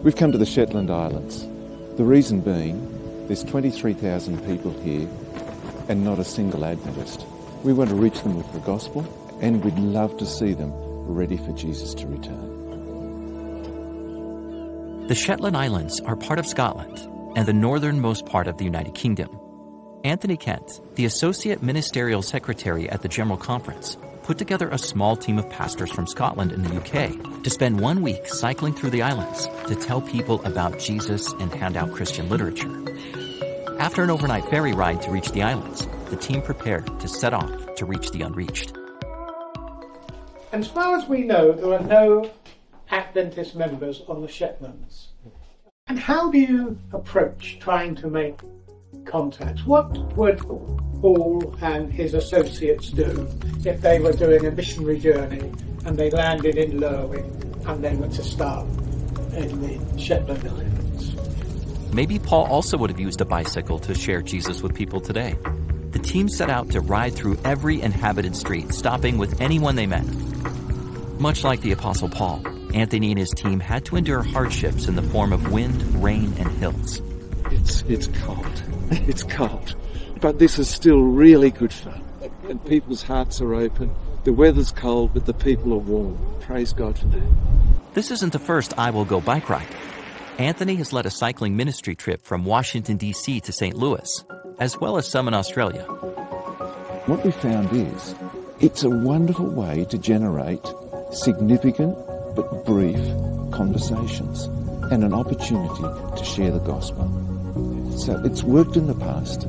We've come to the Shetland Islands. The reason being, there's 23,000 people here and not a single Adventist. We want to reach them with the gospel, and we'd love to see them ready for Jesus to return. The Shetland Islands are part of Scotland and the northernmost part of the United Kingdom. Anthony Kent, the Associate Ministerial Secretary at the General Conference, put together a small team of pastors from Scotland and the UK to spend 1 week cycling through the islands to tell people about Jesus and hand out Christian literature. After an overnight ferry ride to reach the islands, the team prepared to set off to reach the unreached. As far as we know, there are no Adventist members on the Shetlands. And how do you approach trying to make contacts? What would Paul and his associates do if they were doing a missionary journey and they landed in Lerwick and they were to start in the Shetland Islands? Maybe Paul also would have used a bicycle to share Jesus with people today. The team set out to ride through every inhabited street, stopping with anyone they met. Much like the Apostle Paul, Anthony and his team had to endure hardships in the form of wind, rain, and hills. It's cold. It's cold. But this is still really good fun. And people's hearts are open. The weather's cold, but the people are warm. Praise God for that. This isn't the first I Will Go bike ride. Anthony has led a cycling ministry trip from Washington, D.C. to St. Louis, as well as some in Australia. What we found is, it's a wonderful way to generate significant but brief conversations and an opportunity to share the gospel. So it's worked in the past,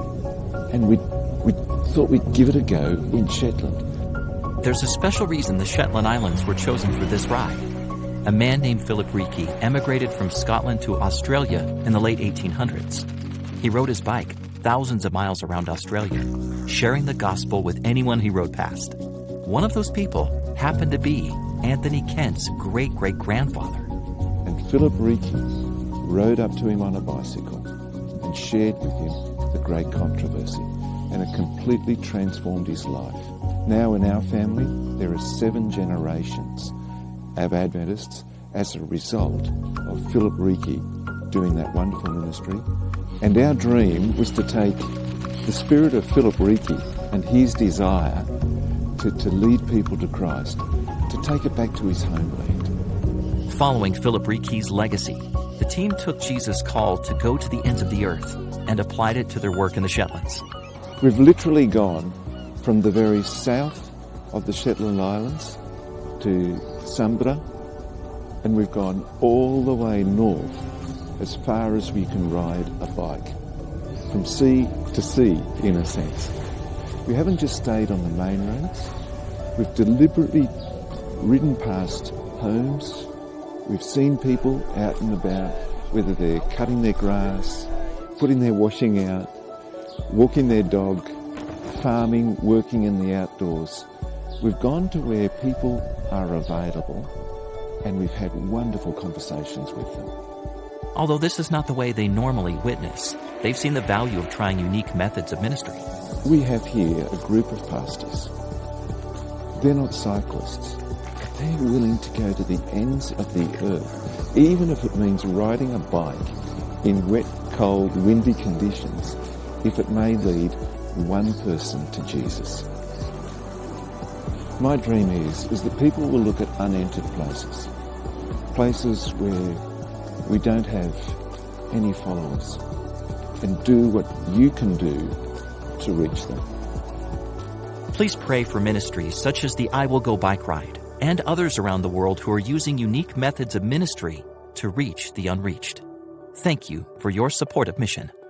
and we thought we'd give it a go in Shetland. There's a special reason the Shetland Islands were chosen for this ride. A man named Philip Reekie emigrated from Scotland to Australia in the late 1800s. He rode his bike thousands of miles around Australia, sharing the gospel with anyone he rode past. One of those people happened to be Anthony Kent's great-great-grandfather. And Philip Reekie rode up to him on a bicycle and shared with him the great controversy, and it completely transformed his life. Now in our family, there are 7 generations of Adventists as a result of Philip Reekie doing that wonderful ministry. And our dream was to take the spirit of Philip Reekie and his desire to lead people to Christ, to take it back to his homeland. Following Philip Reekie's legacy, the team took Jesus' call to go to the ends of the earth and applied it to their work in the Shetlands. We've literally gone from the very south of the Shetland Islands to Sambra, and we've gone all the way north as far as we can ride a bike, from sea to sea, in a sense. We haven't just stayed on the main roads. We've deliberately ridden past homes. We've seen people out and about, whether they're cutting their grass, putting their washing out, walking their dog, farming, working in the outdoors. We've gone to where people are available, and we've had wonderful conversations with them. Although this is not the way they normally witness, they've seen the value of trying unique methods of ministry. We have here a group of pastors. They're not cyclists. They're willing to go to the ends of the earth, even if it means riding a bike in wet, cold, windy conditions, if it may lead one person to Jesus. My dream is that people will look at unentered places, places where we don't have any followers, and do what you can do to reach them. Please pray for ministries such as the I Will Go bike ride and others around the world who are using unique methods of ministry to reach the unreached. Thank you for your support of mission.